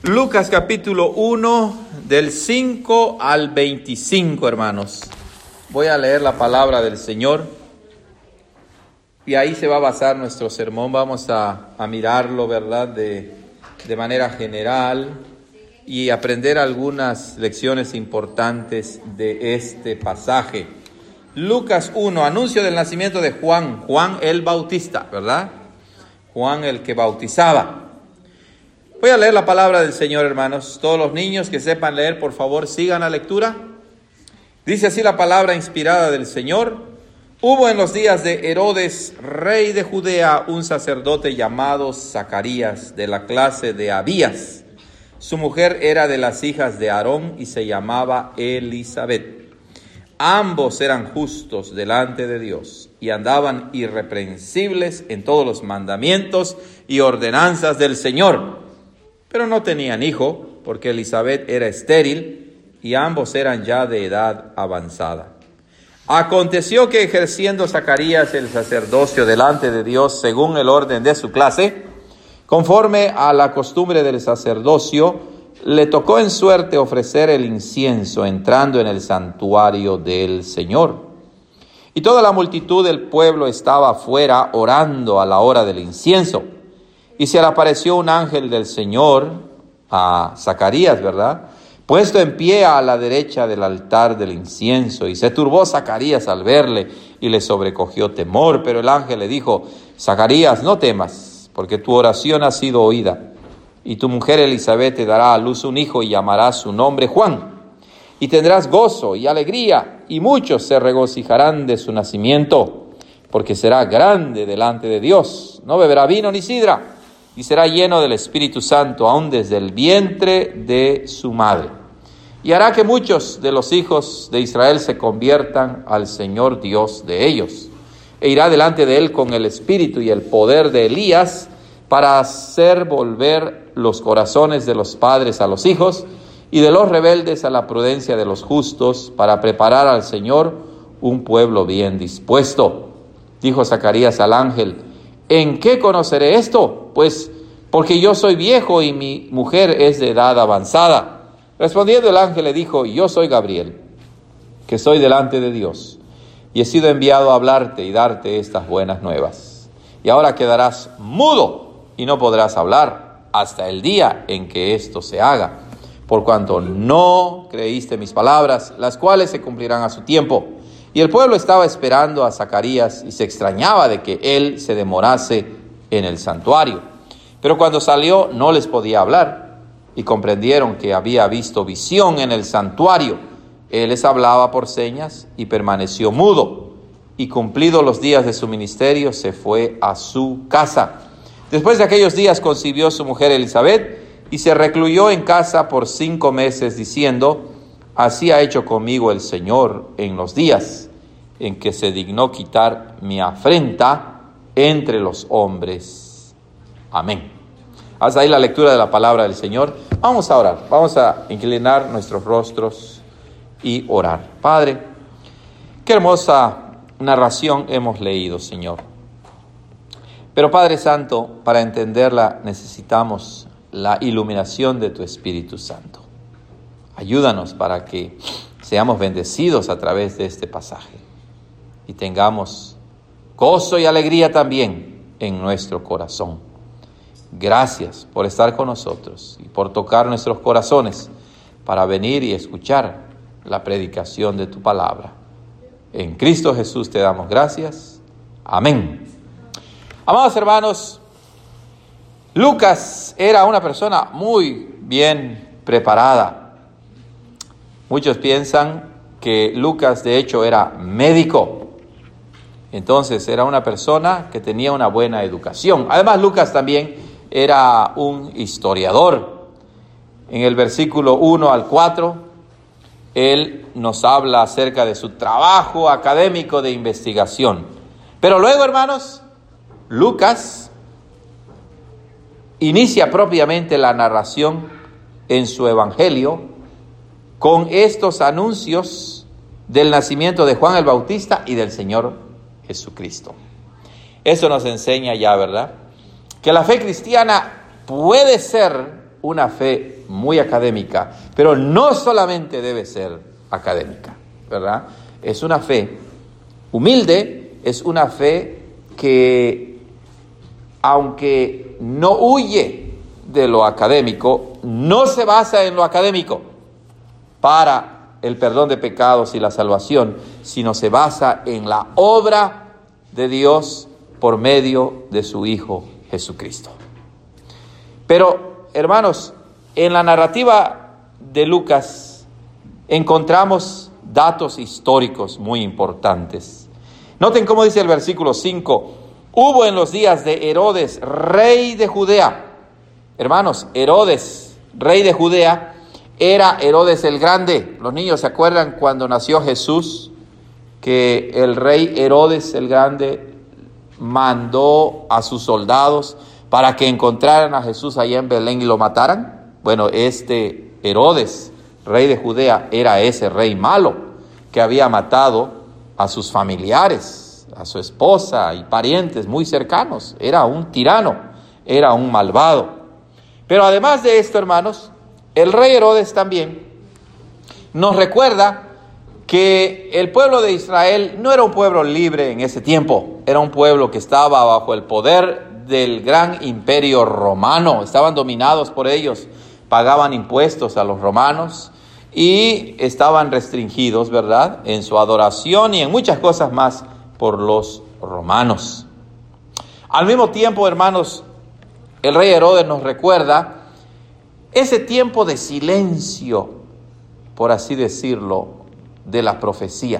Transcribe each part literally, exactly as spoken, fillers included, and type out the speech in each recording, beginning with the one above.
Lucas capítulo uno, del cinco al veinticinco, hermanos. Voy a leer la palabra del Señor y ahí se va a basar nuestro sermón. Vamos a, a mirarlo, ¿verdad?, de, de manera general y aprender algunas lecciones importantes de este pasaje. Lucas uno, anuncio del nacimiento de Juan, Juan el Bautista, ¿verdad? Juan el que bautizaba. Voy a leer la palabra del Señor, hermanos. Todos los niños que sepan leer, por favor, sigan la lectura. Dice así la palabra inspirada del Señor. Hubo en los días de Herodes, rey de Judea, un sacerdote llamado Zacarías, de la clase de Abías. Su mujer era de las hijas de Aarón y se llamaba Elisabet. Ambos eran justos delante de Dios y andaban irreprensibles en todos los mandamientos y ordenanzas del Señor. Pero no tenían hijo, porque Elisabet era estéril y ambos eran ya de edad avanzada. Aconteció que ejerciendo Zacarías el sacerdocio delante de Dios según el orden de su clase, conforme a la costumbre del sacerdocio, le tocó en suerte ofrecer el incienso entrando en el santuario del Señor. Y toda la multitud del pueblo estaba afuera orando a la hora del incienso. Y se le apareció un ángel del Señor a Zacarías, ¿verdad?, puesto en pie a la derecha del altar del incienso. Y se turbó Zacarías al verle y le sobrecogió temor. Pero el ángel le dijo: Zacarías, no temas, porque tu oración ha sido oída. Y tu mujer Elisabet te dará a luz un hijo y llamarás su nombre Juan. Y tendrás gozo y alegría, y muchos se regocijarán de su nacimiento, porque será grande delante de Dios. No beberá vino ni sidra, y será lleno del Espíritu Santo aún desde el vientre de su madre. Y hará que muchos de los hijos de Israel se conviertan al Señor Dios de ellos. E irá delante de él con el espíritu y el poder de Elías para hacer volver los corazones de los padres a los hijos y de los rebeldes a la prudencia de los justos, para preparar al Señor un pueblo bien dispuesto. Dijo Zacarías al ángel: ¿En qué conoceré esto? Pues porque yo soy viejo y mi mujer es de edad avanzada. Respondiendo el ángel le dijo: Yo soy Gabriel, que soy delante de Dios, y he sido enviado a hablarte y darte estas buenas nuevas. Y ahora quedarás mudo y no podrás hablar hasta el día en que esto se haga, por cuanto no creíste mis palabras, las cuales se cumplirán a su tiempo. Y el pueblo estaba esperando a Zacarías y se extrañaba de que él se demorase en el santuario. Pero cuando salió no les podía hablar, y comprendieron que había visto visión en el santuario. Él les hablaba por señas y permaneció mudo. Y cumplidos los días de su ministerio se fue a su casa. Después de aquellos días concibió su mujer Elisabet y se recluyó en casa por cinco meses diciendo: Así ha hecho conmigo el Señor en los días en que se dignó quitar mi afrenta entre los hombres. Amén. Hasta ahí la lectura de la palabra del Señor. Vamos a orar, vamos a inclinar nuestros rostros y orar. Padre, qué hermosa narración hemos leído, Señor. Pero Padre Santo, para entenderla necesitamos la iluminación de tu Espíritu Santo. Ayúdanos para que seamos bendecidos a través de este pasaje y tengamos gozo y alegría también en nuestro corazón. Gracias por estar con nosotros y por tocar nuestros corazones para venir y escuchar la predicación de tu palabra. En Cristo Jesús te damos gracias. Amén. Amados hermanos, Lucas era una persona muy bien preparada. Muchos piensan que Lucas de hecho era médico. Entonces era una persona que tenía una buena educación. Además, Lucas también era un historiador. En el versículo uno al cuatro, él nos habla acerca de su trabajo académico de investigación. Pero luego, hermanos, Lucas inicia propiamente la narración en su evangelio con estos anuncios del nacimiento de Juan el Bautista y del Señor Jesucristo. Eso nos enseña ya, ¿verdad?, que la fe cristiana puede ser una fe muy académica, pero no solamente debe ser académica, ¿verdad? Es una fe humilde, es una fe que, aunque no huye de lo académico, no se basa en lo académico para el perdón de pecados y la salvación, sino se basa en la obra de Dios por medio de su Hijo Jesucristo. Pero, hermanos, en la narrativa de Lucas encontramos datos históricos muy importantes. Noten cómo dice el versículo cinco: hubo en los días de Herodes, rey de Judea. Hermanos, Herodes, rey de Judea, era Herodes el Grande. Los niños se acuerdan cuando nació Jesús, que el rey Herodes el Grande mandó a sus soldados para que encontraran a Jesús allá en Belén y lo mataran. Bueno, este Herodes, rey de Judea, era ese rey malo que había matado a sus familiares, a su esposa y parientes muy cercanos. Era un tirano, era un malvado. Pero además de esto, hermanos, el rey Herodes también nos recuerda que el pueblo de Israel no era un pueblo libre en ese tiempo, era un pueblo que estaba bajo el poder del gran imperio romano, estaban dominados por ellos, pagaban impuestos a los romanos y estaban restringidos, ¿verdad?, en su adoración y en muchas cosas más por los romanos. Al mismo tiempo, hermanos, el rey Herodes nos recuerda ese tiempo de silencio, por así decirlo, de la profecía.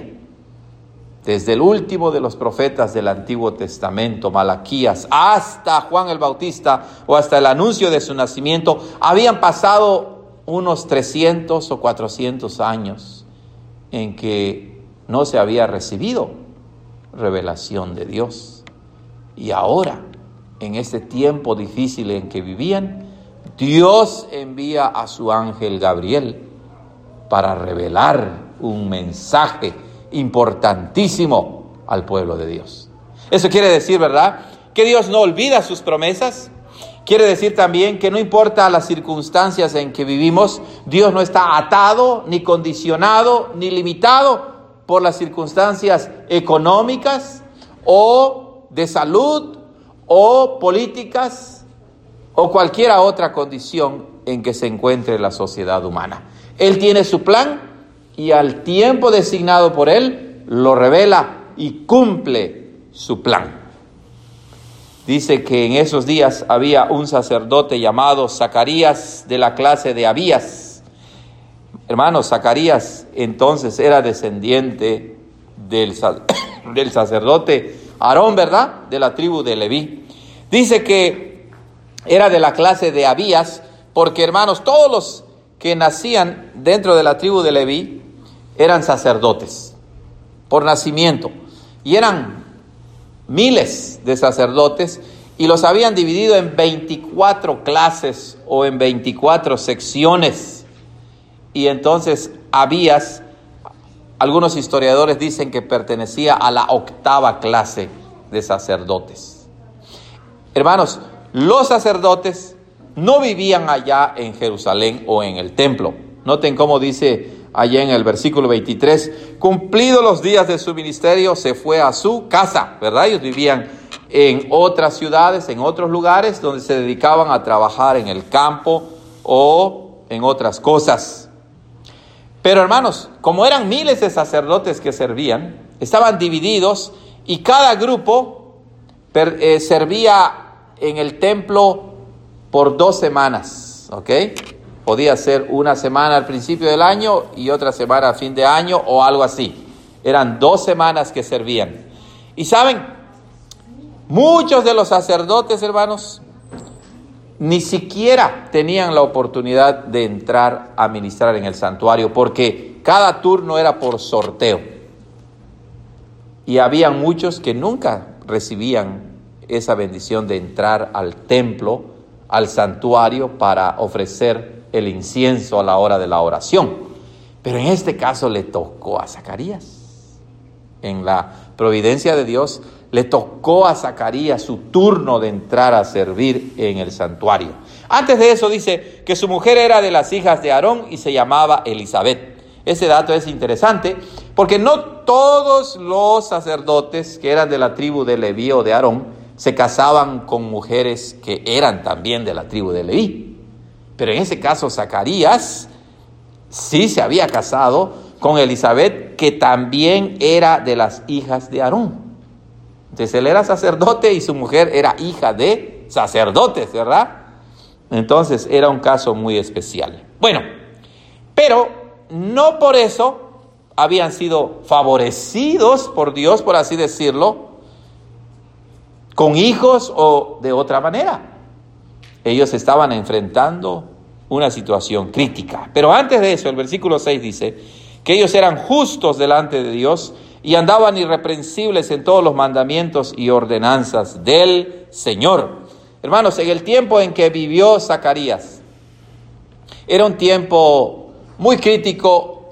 Desde el último de los profetas del Antiguo Testamento, Malaquías, hasta Juan el Bautista o hasta el anuncio de su nacimiento, habían pasado unos trescientos o cuatrocientos años en que no se había recibido revelación de Dios. Y ahora, en este tiempo difícil en que vivían, Dios envía a su ángel Gabriel para revelar un mensaje importantísimo al pueblo de Dios. Eso quiere decir, ¿verdad?, que Dios no olvida sus promesas. Quiere decir también que no importa las circunstancias en que vivimos, Dios no está atado, ni condicionado, ni limitado por las circunstancias económicas o de salud o políticas o cualquier otra condición en que se encuentre la sociedad humana. Él tiene su plan y al tiempo designado por Él lo revela y cumple su plan. Dice que en esos días había un sacerdote llamado Zacarías de la clase de Abías. Hermanos, Zacarías entonces era descendiente del, del sacerdote Aarón, ¿verdad?, de la tribu de Leví. Dice que era de la clase de Abías porque, hermanos, todos los que nacían dentro de la tribu de Leví eran sacerdotes por nacimiento, y eran miles de sacerdotes, y los habían dividido en veinticuatro clases o en veinticuatro secciones. Y entonces Abías, algunos historiadores dicen que pertenecía a la octava clase de sacerdotes. Hermanos, los sacerdotes no vivían allá en Jerusalén o en el templo. Noten cómo dice allá en el versículo veintitrés: cumplidos los días de su ministerio, se fue a su casa, ¿verdad? Ellos vivían en otras ciudades, en otros lugares donde se dedicaban a trabajar en el campo o en otras cosas. Pero, hermanos, como eran miles de sacerdotes que servían, estaban divididos y cada grupo per, eh, servía en el templo por dos semanas, ¿ok? Podía ser una semana al principio del año y otra semana a fin de año o algo así. Eran dos semanas que servían. Y saben, muchos de los sacerdotes, hermanos, ni siquiera tenían la oportunidad de entrar a ministrar en el santuario, porque cada turno era por sorteo. Y había muchos que nunca recibían esa bendición de entrar al templo, al santuario, para ofrecer el incienso a la hora de la oración. Pero en este caso le tocó a Zacarías. En la providencia de Dios le tocó a Zacarías su turno de entrar a servir en el santuario. Antes de eso dice que su mujer era de las hijas de Aarón y se llamaba Elisabet. Ese dato es interesante porque no todos los sacerdotes que eran de la tribu de Leví o de Aarón se casaban con mujeres que eran también de la tribu de Leví. Pero en ese caso Zacarías sí se había casado con Elisabet, que también era de las hijas de Aarón. Entonces él era sacerdote y su mujer era hija de sacerdotes, ¿verdad? Entonces era un caso muy especial. Bueno, pero no por eso habían sido favorecidos por Dios, por así decirlo, con hijos o de otra manera. Ellos estaban enfrentando una situación crítica. Pero antes de eso, el versículo seis dice que ellos eran justos delante de Dios y andaban irreprensibles en todos los mandamientos y ordenanzas del Señor. Hermanos, en el tiempo en que vivió Zacarías, era un tiempo muy crítico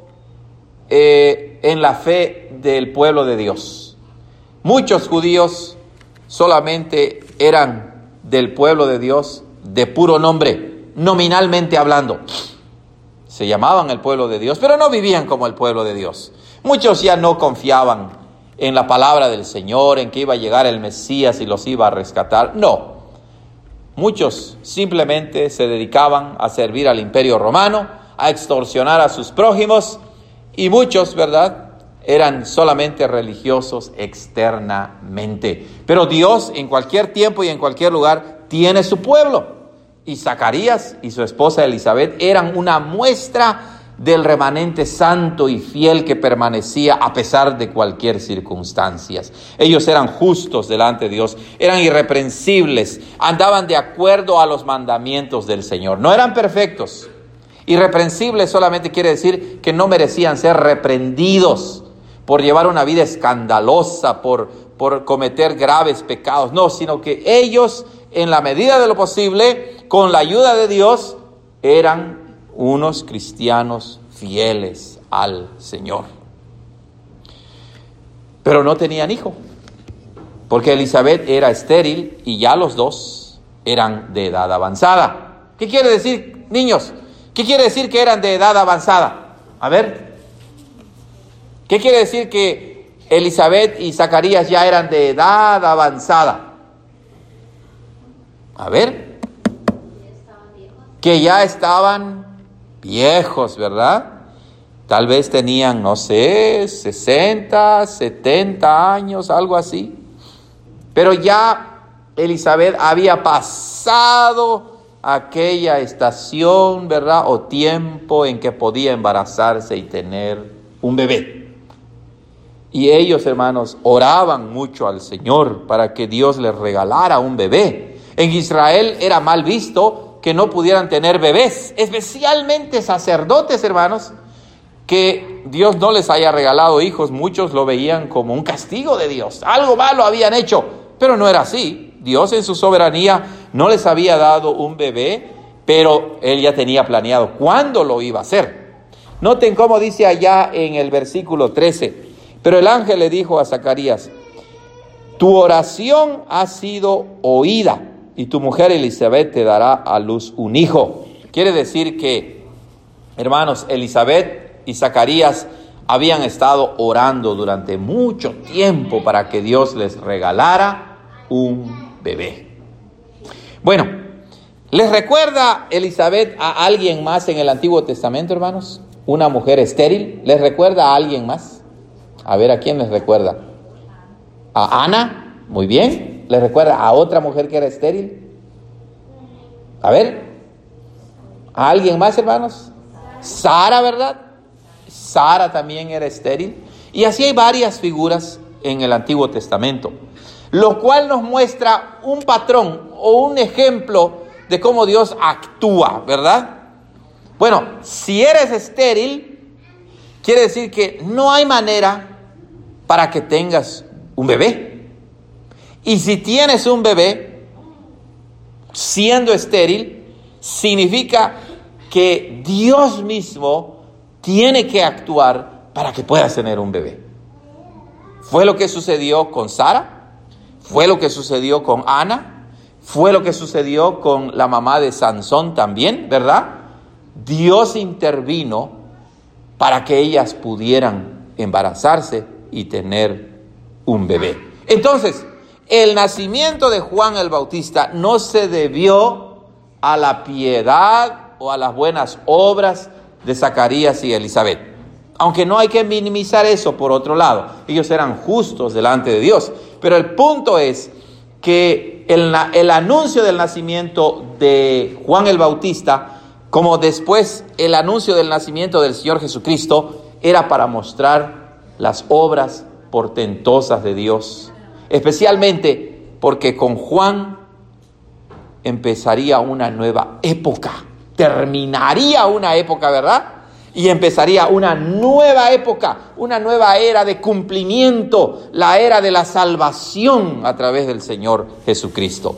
eh, en la fe del pueblo de Dios. Muchos judíos solamente eran del pueblo de Dios de puro nombre, nominalmente hablando. Se llamaban el pueblo de Dios, pero no vivían como el pueblo de Dios. Muchos ya no confiaban en la palabra del Señor, en que iba a llegar el Mesías y los iba a rescatar. No. Muchos simplemente se dedicaban a servir al imperio romano, a extorsionar a sus prójimos, y muchos, ¿verdad?, eran solamente religiosos externamente. Pero Dios en cualquier tiempo y en cualquier lugar tiene su pueblo. Y Zacarías y su esposa Elisabet eran una muestra del remanente santo y fiel que permanecía a pesar de cualquier circunstancia. Ellos eran justos delante de Dios, eran irreprensibles, andaban de acuerdo a los mandamientos del Señor. No eran perfectos. Irreprensibles solamente quiere decir que no merecían ser reprendidos por llevar una vida escandalosa, por, por cometer graves pecados. No, sino que ellos, en la medida de lo posible, con la ayuda de Dios, eran unos cristianos fieles al Señor. Pero no tenían hijo, porque Elisabet era estéril y ya los dos eran de edad avanzada. ¿Qué quiere decir, niños? ¿Qué quiere decir que eran de edad avanzada? A ver, ¿qué quiere decir que Elisabet y Zacarías ya eran de edad avanzada? A ver, que ya estaban viejos, ¿verdad? Tal vez tenían, no sé, sesenta, setenta años, algo así. Pero ya Elisabet había pasado aquella estación, ¿verdad?, o tiempo en que podía embarazarse y tener un bebé. Y ellos, hermanos, oraban mucho al Señor para que Dios les regalara un bebé. En Israel era mal visto que no pudieran tener bebés, especialmente sacerdotes, hermanos, que Dios no les haya regalado hijos. Muchos lo veían como un castigo de Dios, algo malo habían hecho, pero no era así. Dios en su soberanía no les había dado un bebé, pero Él ya tenía planeado cuándo lo iba a hacer. Noten cómo dice allá en el versículo trece, pero el ángel le dijo a Zacarías: tu oración ha sido oída, y tu mujer Elisabet te dará a luz un hijo. Quiere decir que, hermanos, Elisabet y Zacarías habían estado orando durante mucho tiempo para que Dios les regalara un bebé. Bueno, ¿les recuerda Elisabet a alguien más en el Antiguo Testamento, hermanos? Una mujer estéril. ¿Les recuerda a alguien más? A ver, ¿a quién les recuerda? ¿A Ana? Muy bien. ¿Les recuerda a otra mujer que era estéril? A ver, ¿a alguien más, hermanos? Sara, ¿verdad? Sara también era estéril. Y así hay varias figuras en el Antiguo Testamento, lo cual nos muestra un patrón o un ejemplo de cómo Dios actúa, ¿verdad? Bueno, si eres estéril, quiere decir que no hay manera para que tengas un bebé. Y si tienes un bebé, siendo estéril, significa que Dios mismo tiene que actuar para que puedas tener un bebé. Fue lo que sucedió con Sara, fue lo que sucedió con Ana, Fue lo que sucedió con la mamá de Sansón también, ¿verdad? Dios intervino para que ellas pudieran embarazarse y tener un bebé. Entonces, el nacimiento de Juan el Bautista no se debió a la piedad o a las buenas obras de Zacarías y Elizabeth. Aunque no hay que minimizar eso por otro lado. Ellos eran justos delante de Dios. Pero el punto es que el, el anuncio del nacimiento de Juan el Bautista, como después el anuncio del nacimiento del Señor Jesucristo, era para mostrar las obras portentosas de Dios. Especialmente porque con Juan empezaría una nueva época. Terminaría una época, ¿verdad? Y empezaría una nueva época, una nueva era de cumplimiento, la era de la salvación a través del Señor Jesucristo.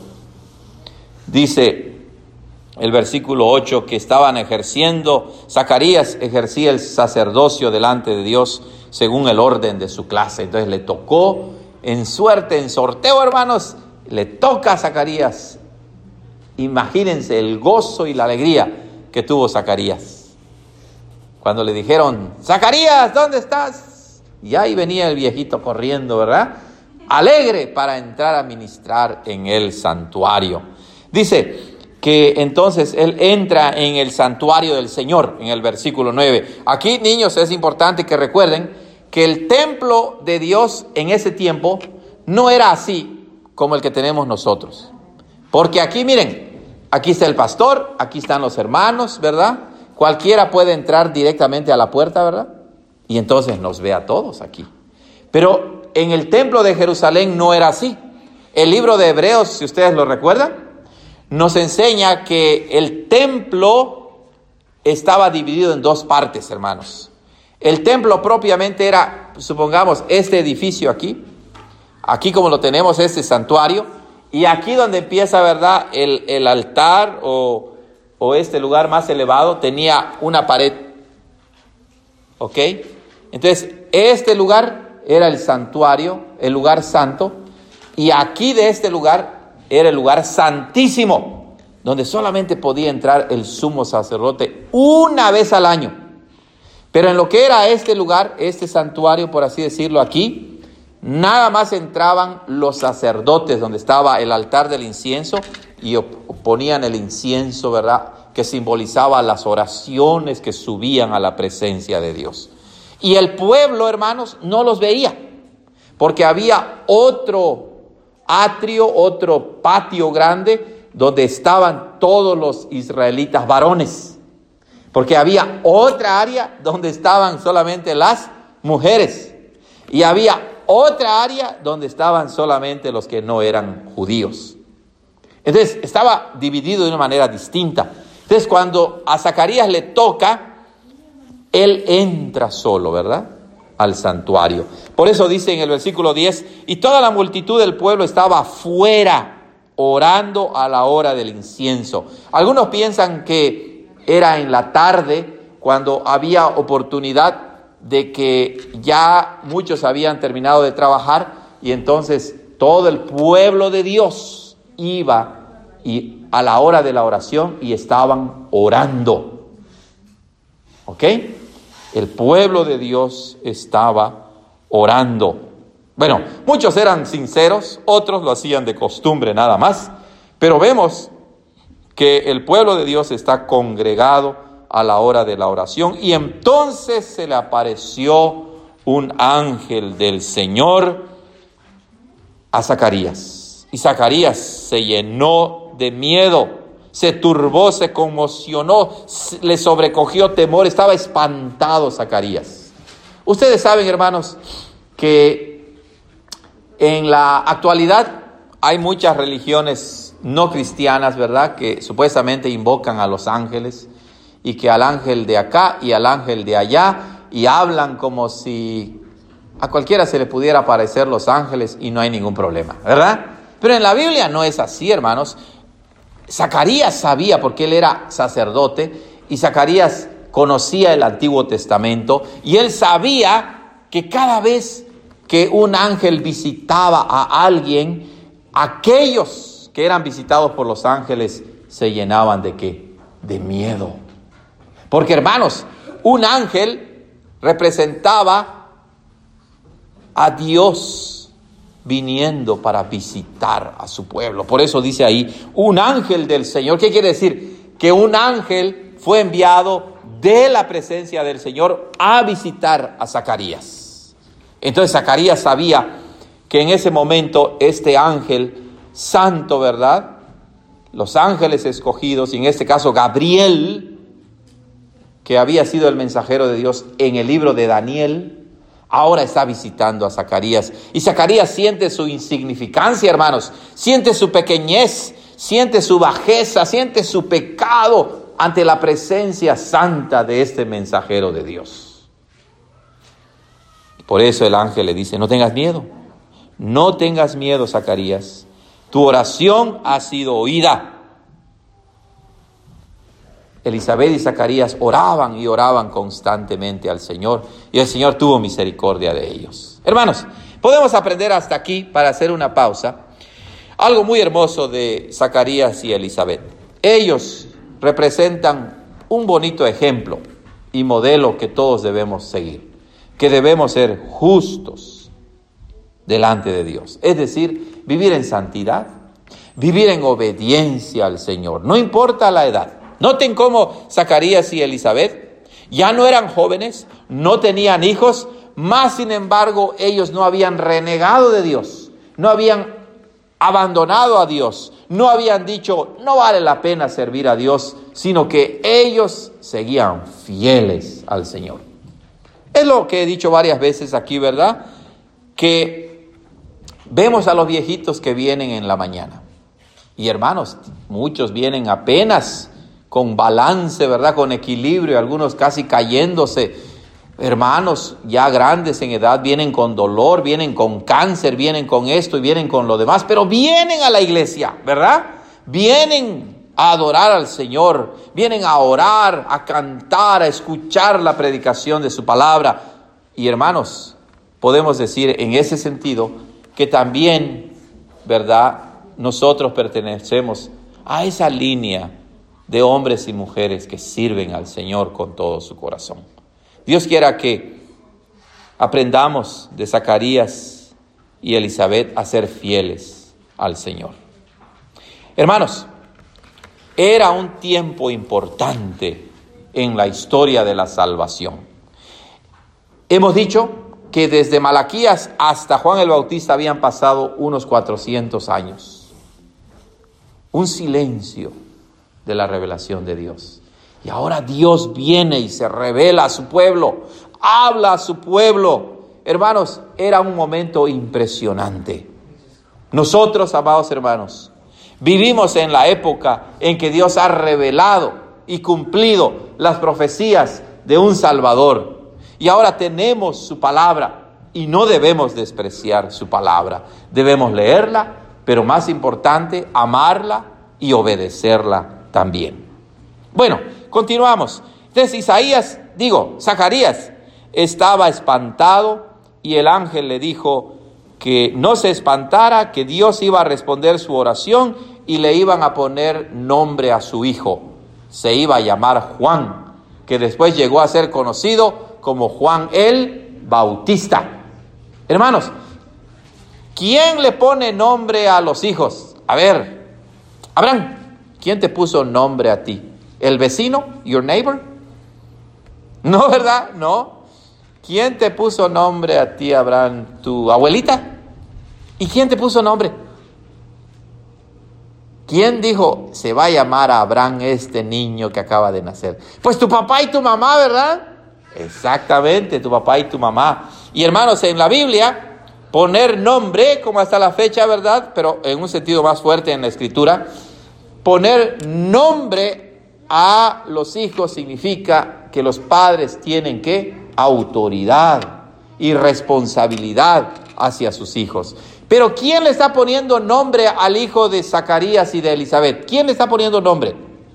Dice el versículo ocho que estaban ejerciendo, Zacarías ejercía el sacerdocio delante de Dios según el orden de su clase. Entonces le tocó en suerte, en sorteo, hermanos, le toca a Zacarías. Imagínense el gozo y la alegría que tuvo Zacarías. Cuando le dijeron, Zacarías, ¿dónde estás? Y ahí venía el viejito corriendo, ¿verdad? Alegre para entrar a ministrar en el santuario. Dice que entonces él entra en el santuario del Señor, en el versículo nueve. Aquí, niños, es importante que recuerden que el templo de Dios en ese tiempo no era así como el que tenemos nosotros. Porque aquí, miren, aquí está el pastor, aquí están los hermanos, ¿verdad? Cualquiera puede entrar directamente a la puerta, ¿verdad? Y entonces nos ve a todos aquí. Pero en el templo de Jerusalén no era así. El libro de Hebreos, si ustedes lo recuerdan, nos enseña que el templo estaba dividido en dos partes, hermanos. El templo propiamente era, supongamos, este edificio aquí. Aquí como lo tenemos, este santuario. Y aquí donde empieza, ¿verdad? El, el altar o, o este lugar más elevado tenía una pared. ¿Ok? Entonces, este lugar era el santuario, el lugar santo. Y aquí de este lugar era el lugar santísimo, donde solamente podía entrar el sumo sacerdote una vez al año. Pero en lo que era este lugar, este santuario, por así decirlo, aquí, nada más entraban los sacerdotes, donde estaba el altar del incienso, y ponían el incienso, ¿verdad?, que simbolizaba las oraciones que subían a la presencia de Dios. Y el pueblo, hermanos, no los veía, porque había otro atrio, otro patio grande, donde estaban todos los israelitas varones. Porque había otra área donde estaban solamente las mujeres. Y había otra área donde estaban solamente los que no eran judíos. Entonces, estaba dividido de una manera distinta. Entonces, cuando a Zacarías le toca, él entra solo, ¿verdad?, al santuario. Por eso dice en el versículo diez, y toda la multitud del pueblo estaba afuera, orando a la hora del incienso. Algunos piensan que era en la tarde, cuando había oportunidad de que ya muchos habían terminado de trabajar, y entonces todo el pueblo de Dios iba y a la hora de la oración y estaban orando. ¿Ok? El pueblo de Dios estaba orando. Bueno, muchos eran sinceros, otros lo hacían de costumbre nada más, pero vemos que el pueblo de Dios está congregado a la hora de la oración, y entonces se le apareció un ángel del Señor a Zacarías, y Zacarías se llenó de miedo, se turbó, se conmocionó, le sobrecogió temor, estaba espantado Zacarías. Ustedes saben, hermanos, que en la actualidad hay muchas religiones no cristianas, ¿verdad?, que supuestamente invocan a los ángeles, y que al ángel de acá y al ángel de allá, y hablan como si a cualquiera se le pudiera aparecer los ángeles y no hay ningún problema, ¿verdad? Pero en la Biblia no es así, hermanos. Zacarías sabía, porque él era sacerdote, y Zacarías conocía el Antiguo Testamento, y él sabía que cada vez que un ángel visitaba a alguien, aquellos que eran visitados por los ángeles se llenaban de ¿qué? De miedo. Porque, hermanos, un ángel representaba a Dios viniendo para visitar a su pueblo. Por eso dice ahí, un ángel del Señor. ¿Qué quiere decir? Que un ángel fue enviado de la presencia del Señor a visitar a Zacarías. Entonces Zacarías sabía que en ese momento este ángel santo, ¿verdad? Los ángeles escogidos, y en este caso Gabriel, que había sido el mensajero de Dios en el libro de Daniel, ahora está visitando a Zacarías. Y Zacarías siente su insignificancia, hermanos, siente su pequeñez, siente su bajeza, siente su pecado ante la presencia santa de este mensajero de Dios. Por eso el ángel le dice, no tengas miedo, no tengas miedo, Zacarías, tu oración ha sido oída. Elisabet y Zacarías oraban y oraban constantemente al Señor, y el Señor tuvo misericordia de ellos. Hermanos, podemos aprender hasta aquí, para hacer una pausa, algo muy hermoso de Zacarías y Elisabet. Ellos representan un bonito ejemplo y modelo que todos debemos seguir, que debemos ser justos delante de Dios, es decir, vivir en santidad, vivir en obediencia al Señor, no importa la edad. Noten cómo Zacarías y Elisabet ya no eran jóvenes, no tenían hijos, más sin embargo ellos no habían renegado de Dios, no habían abandonado a Dios, no habían dicho no vale la pena servir a Dios, sino que ellos seguían fieles al Señor. Es lo que he dicho varias veces aquí, ¿verdad? Que vemos a los viejitos que vienen en la mañana. Y hermanos, muchos vienen apenas con balance, ¿verdad? Con equilibrio, algunos casi cayéndose. Hermanos ya grandes en edad vienen con dolor, vienen con cáncer, vienen con esto y vienen con lo demás, pero vienen a la iglesia, ¿verdad? Vienen a adorar al Señor, vienen a orar, a cantar, a escuchar la predicación de su palabra. Y hermanos, podemos decir en ese sentido que también, ¿verdad? Nosotros pertenecemos a esa línea de hombres y mujeres que sirven al Señor con todo su corazón. Dios quiera que aprendamos de Zacarías y Elisabet a ser fieles al Señor. Hermanos, era un tiempo importante en la historia de la salvación. Hemos dicho que desde Malaquías hasta Juan el Bautista habían pasado unos cuatrocientos años. Un silencio de la revelación de Dios. Y ahora Dios viene y se revela a su pueblo, habla a su pueblo. Hermanos, era un momento impresionante. Nosotros, amados hermanos, vivimos en la época en que Dios ha revelado y cumplido las profecías de un Salvador. Y ahora tenemos su palabra y no debemos despreciar su palabra. Debemos leerla, pero más importante, amarla y obedecerla también. Bueno, continuamos. Entonces Isaías, digo, Zacarías estaba espantado y el ángel le dijo que no se espantara, que Dios iba a responder su oración y le iban a poner nombre a su hijo. Se iba a llamar Juan, que después llegó a ser conocido como Juan el Bautista. Hermanos, ¿quién le pone nombre a los hijos? A ver, Abraham, ¿quién te puso nombre a ti? ¿El vecino? ¿Your neighbor? No, ¿verdad? No. ¿Quién te puso nombre a ti, Abraham? ¿Tu abuelita? ¿Y quién te puso nombre? ¿Quién dijo, se va a llamar a Abraham este niño que acaba de nacer? Pues tu papá y tu mamá, ¿verdad? Exactamente, tu papá y tu mamá. Y hermanos, en la Biblia, poner nombre, como hasta la fecha, ¿verdad? Pero en un sentido más fuerte en la Escritura, poner nombre a los hijos significa que los padres tienen ¿qué? Autoridad y responsabilidad hacia sus hijos. Pero ¿quién le está poniendo nombre al hijo de Zacarías y de Elisabet? ¿Quién le está poniendo nombre?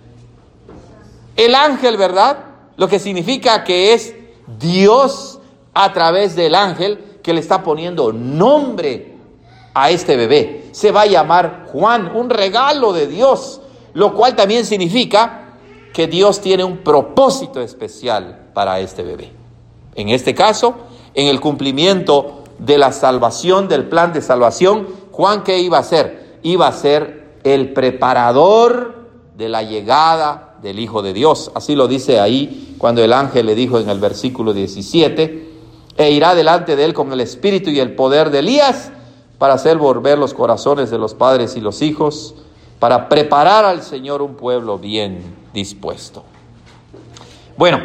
El ángel, ¿verdad? Lo que significa que es Dios a través del ángel que le está poniendo nombre a este bebé. se va a llamar Juan, un regalo de Dios, lo cual también significa que Dios tiene un propósito especial para este bebé. En este caso, en el cumplimiento de la salvación, del plan de salvación, Juan, ¿qué iba a ser? Iba a ser el preparador de la llegada del Hijo de Dios. Así lo dice ahí cuando el ángel le dijo en el versículo diecisiete, e irá delante de él con el espíritu y el poder de Elías para hacer volver los corazones de los padres y los hijos, para preparar al Señor un pueblo bien dispuesto. Bueno,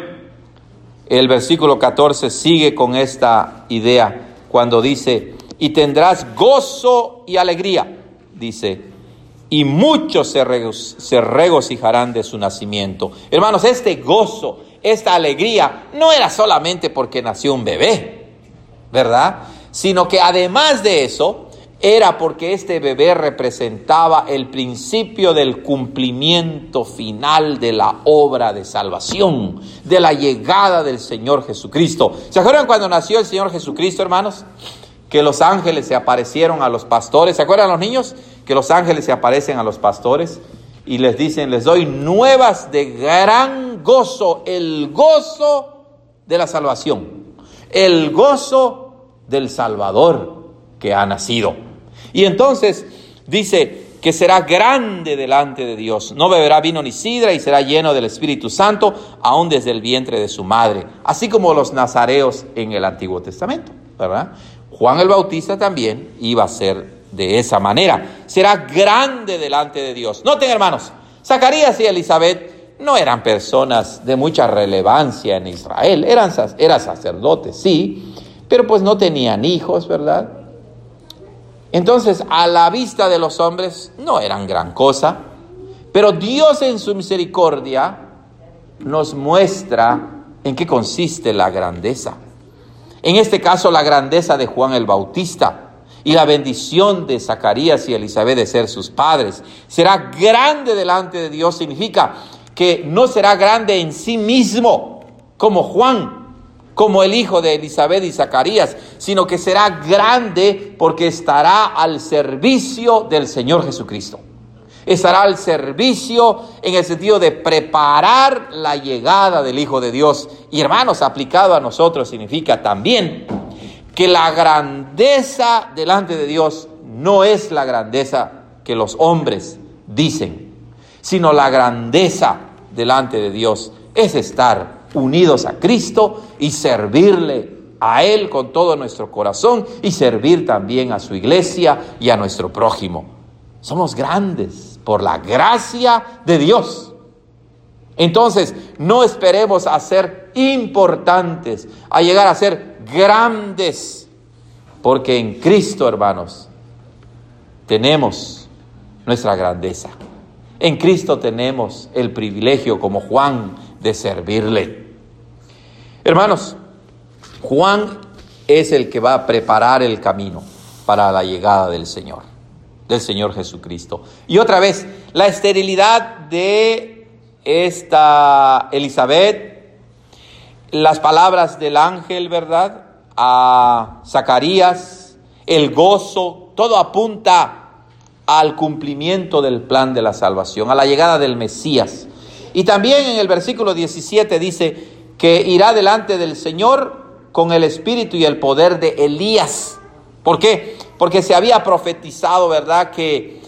el versículo catorce sigue con esta idea cuando dice, y tendrás gozo y alegría, dice, y muchos se, regos- se regocijarán de su nacimiento. Hermanos, este gozo, esta alegría, no era solamente porque nació un bebé, ¿verdad? Sino que además de eso, era porque este bebé representaba el principio del cumplimiento final de la obra de salvación, de la llegada del Señor Jesucristo. ¿Se acuerdan cuando nació el Señor Jesucristo, hermanos? Que los ángeles se aparecieron a los pastores. ¿Se acuerdan los niños? Que los ángeles se aparecen a los pastores y les dicen, les doy nuevas de gran gozo, el gozo de la salvación, el gozo del Salvador que ha nacido. Y entonces dice que será grande delante de Dios, no beberá vino ni sidra y será lleno del Espíritu Santo, aún desde el vientre de su madre, así como los nazareos en el Antiguo Testamento, ¿verdad? Juan el Bautista también iba a ser de esa manera, será grande delante de Dios. Noten, hermanos, Zacarías y Elizabeth no eran personas de mucha relevancia en Israel, eran, eran sacerdotes, sí, pero pues no tenían hijos, ¿verdad? Entonces, a la vista de los hombres, no eran gran cosa, pero Dios en su misericordia nos muestra en qué consiste la grandeza. En este caso, la grandeza de Juan el Bautista y la bendición de Zacarías y Elizabeth de ser sus padres. Será grande delante de Dios, significa que no será grande en sí mismo, como Juan, como el hijo de Elizabeth y Zacarías, sino que será grande porque estará al servicio del Señor Jesucristo. Estará al servicio en el sentido de preparar la llegada del Hijo de Dios. Y hermanos, aplicado a nosotros significa también que la grandeza delante de Dios no es la grandeza que los hombres dicen, sino la grandeza delante de Dios es estar unidos a Cristo y servirle a Él con todo nuestro corazón y servir también a su iglesia y a nuestro prójimo. Somos grandes por la gracia de Dios. Entonces, no esperemos a ser importantes, a llegar a ser grandes, porque en Cristo, hermanos, tenemos nuestra grandeza. En Cristo tenemos el privilegio, como Juan, de servirle. Hermanos, Juan es el que va a preparar el camino para la llegada del Señor, del Señor Jesucristo. Y otra vez, la esterilidad de esta Elizabeth, las palabras del ángel, ¿verdad?, a Zacarías, el gozo, todo apunta al cumplimiento del plan de la salvación, a la llegada del Mesías. Y también en el versículo diecisiete dice que irá delante del Señor con el espíritu y el poder de Elías. ¿Por qué? Porque se había profetizado, ¿verdad?, que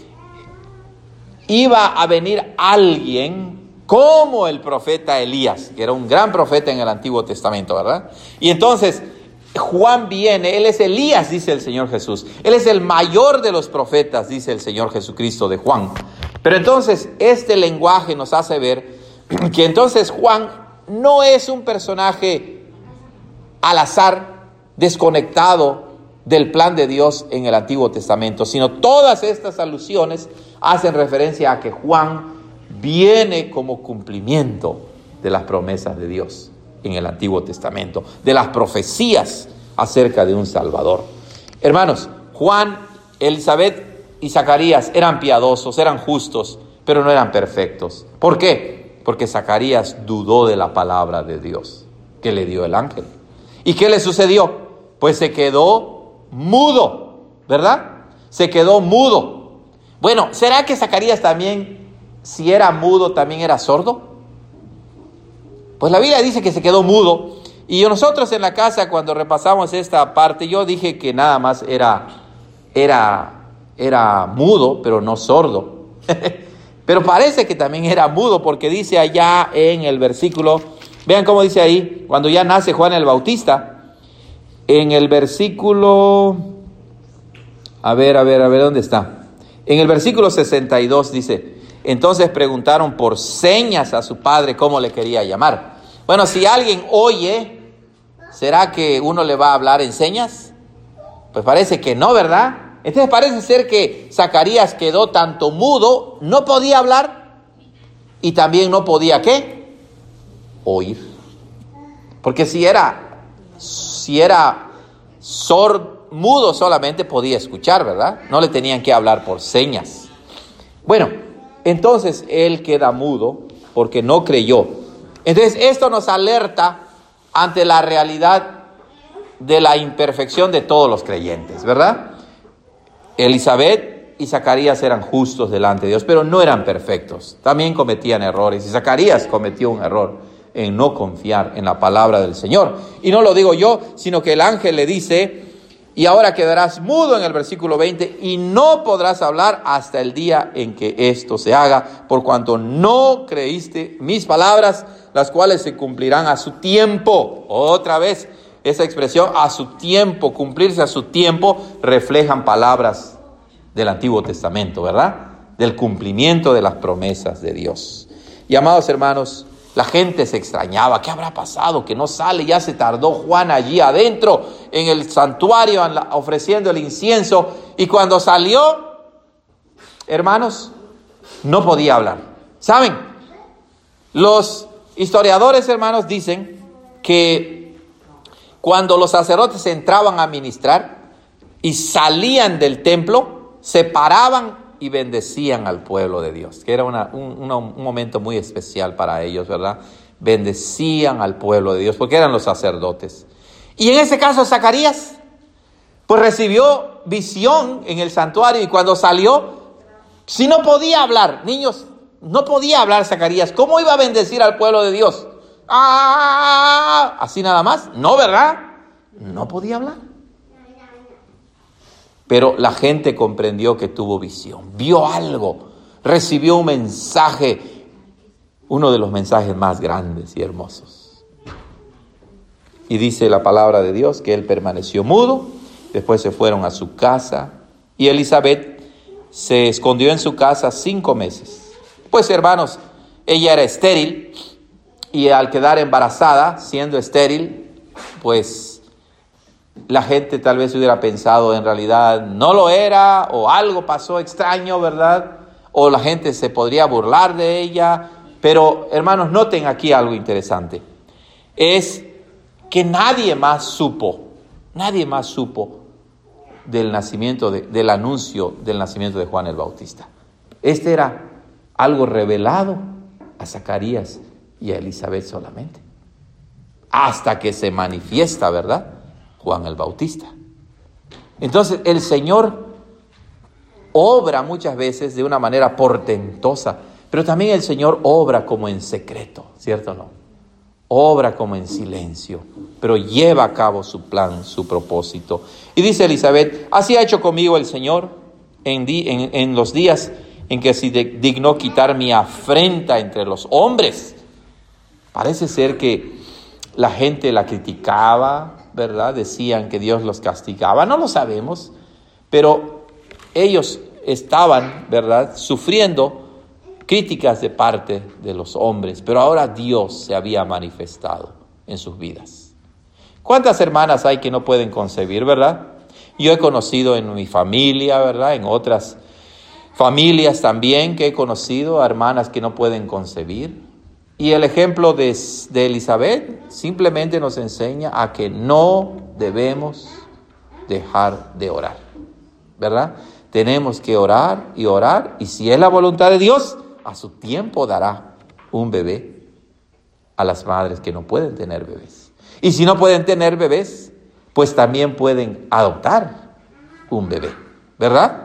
iba a venir alguien como el profeta Elías, que era un gran profeta en el Antiguo Testamento, ¿verdad? Y entonces Juan viene, él es Elías, dice el Señor Jesús. Él es el mayor de los profetas, dice el Señor Jesucristo de Juan. Pero entonces este lenguaje nos hace ver que entonces Juan no es un personaje al azar, desconectado del plan de Dios en el Antiguo Testamento, sino todas estas alusiones hacen referencia a que Juan viene como cumplimiento de las promesas de Dios en el Antiguo Testamento, de las profecías acerca de un Salvador. Hermanos, Juan, Elizabeth y Zacarías eran piadosos, eran justos, pero no eran perfectos. ¿Por qué? Porque Zacarías dudó de la palabra de Dios que le dio el ángel. ¿Y qué le sucedió? Pues se quedó mudo, ¿verdad? se quedó mudo. Bueno, ¿será que Zacarías también, si era mudo, también era sordo? Pues la Biblia dice que se quedó mudo. Y nosotros en la casa, cuando repasamos esta parte, yo dije que nada más era, era, era mudo, pero no sordo. Pero parece que también era mudo, porque dice allá en el versículo, vean cómo dice ahí, cuando ya nace Juan el Bautista, en el versículo, a ver, a ver, a ver, ¿dónde está? En el versículo sesenta y dos dice, entonces preguntaron por señas a su padre cómo le quería llamar. Bueno, si alguien oye, ¿será que uno le va a hablar en señas? Pues parece que no, ¿verdad? Entonces parece ser que Zacarías quedó tanto mudo, no podía hablar y también no podía, ¿qué? Oír. Porque si era, si era sordo, mudo solamente podía escuchar, ¿verdad? No le tenían que hablar por señas. Bueno, entonces él queda mudo porque no creyó. Entonces esto nos alerta ante la realidad de la imperfección de todos los creyentes, ¿verdad? Elizabeth y Zacarías eran justos delante de Dios, pero no eran perfectos. También cometían errores. Y Zacarías cometió un error en no confiar en la palabra del Señor. Y no lo digo yo, sino que el ángel le dice, y ahora quedarás mudo en el versículo veinte, y no podrás hablar hasta el día en que esto se haga, por cuanto no creíste mis palabras, las cuales se cumplirán a su tiempo. Otra vez, esa expresión, a su tiempo, cumplirse a su tiempo, reflejan palabras del Antiguo Testamento, ¿verdad? Del cumplimiento de las promesas de Dios. Y amados hermanos, la gente se extrañaba. ¿Qué habrá pasado? Que no sale, ya se tardó Juan allí adentro, en el santuario, ofreciendo el incienso. Y cuando salió, hermanos, no podía hablar. ¿Saben? Los historiadores, hermanos, dicen que cuando los sacerdotes entraban a ministrar y salían del templo, se paraban y bendecían al pueblo de Dios, que era una, un, una, un momento muy especial para ellos, ¿verdad? Bendecían al pueblo de Dios, porque eran los sacerdotes. Y en ese caso Zacarías, pues recibió visión en el santuario, y cuando salió, si no podía hablar, niños, no podía hablar Zacarías, ¿cómo iba a bendecir al pueblo de Dios? ¡Ah! ¿Así nada más? No, ¿verdad? No podía hablar. Pero la gente comprendió que tuvo visión, vio algo, recibió un mensaje, uno de los mensajes más grandes y hermosos. Y dice la palabra de Dios que él permaneció mudo, después se fueron a su casa y Elizabeth se escondió en su casa cinco meses. Pues hermanos, ella era estéril y al quedar embarazada, siendo estéril, pues la gente tal vez hubiera pensado en realidad no lo era, o algo pasó extraño, ¿verdad? O la gente se podría burlar de ella. Pero hermanos, noten aquí algo interesante. Es que nadie más supo, nadie más supo del nacimiento, de, del anuncio del nacimiento de Juan el Bautista. Este era algo revelado a Zacarías y a Elizabeth solamente. Hasta que se manifiesta, ¿verdad?, Juan el Bautista. Entonces el Señor obra muchas veces de una manera portentosa, pero también el Señor obra como en secreto, ¿cierto o no? Obra como en silencio, pero lleva a cabo su plan, su propósito. Y dice Elizabeth, así ha hecho conmigo el Señor en, di, en, en los días en que se dignó quitar mi afrenta entre los hombres. Parece ser que la gente la criticaba, ¿verdad? Decían que Dios los castigaba, no lo sabemos, pero ellos estaban, ¿verdad?, sufriendo críticas de parte de los hombres, pero ahora Dios se había manifestado en sus vidas. ¿Cuántas hermanas hay que no pueden concebir, verdad? Yo he conocido en mi familia, ¿verdad?, en otras familias también que he conocido a hermanas que no pueden concebir. Y el ejemplo de, de Elizabeth simplemente nos enseña a que no debemos dejar de orar, ¿verdad? Tenemos que orar y orar, y si es la voluntad de Dios, a su tiempo dará un bebé a las madres que no pueden tener bebés. Y si no pueden tener bebés, pues también pueden adoptar un bebé, ¿verdad?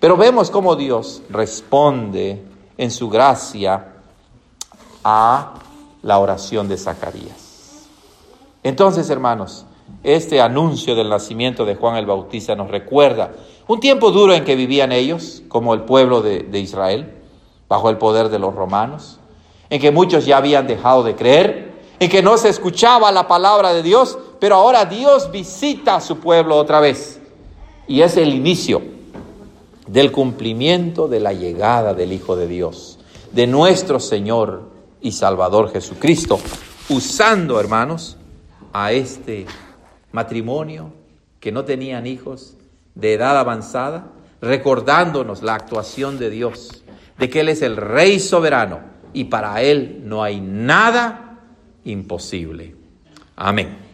Pero vemos cómo Dios responde en su gracia a la oración de Zacarías. Entonces, hermanos, este anuncio del nacimiento de Juan el Bautista nos recuerda un tiempo duro en que vivían ellos, como el pueblo de, de Israel, bajo el poder de los romanos, en que muchos ya habían dejado de creer, en que no se escuchaba la palabra de Dios, pero ahora Dios visita a su pueblo otra vez. Y es el inicio del cumplimiento de la llegada del Hijo de Dios, de nuestro Señor y Salvador Jesucristo, usando, hermanos, a este matrimonio que no tenían hijos, de edad avanzada, recordándonos la actuación de Dios, de que Él es el Rey soberano y para Él no hay nada imposible. Amén.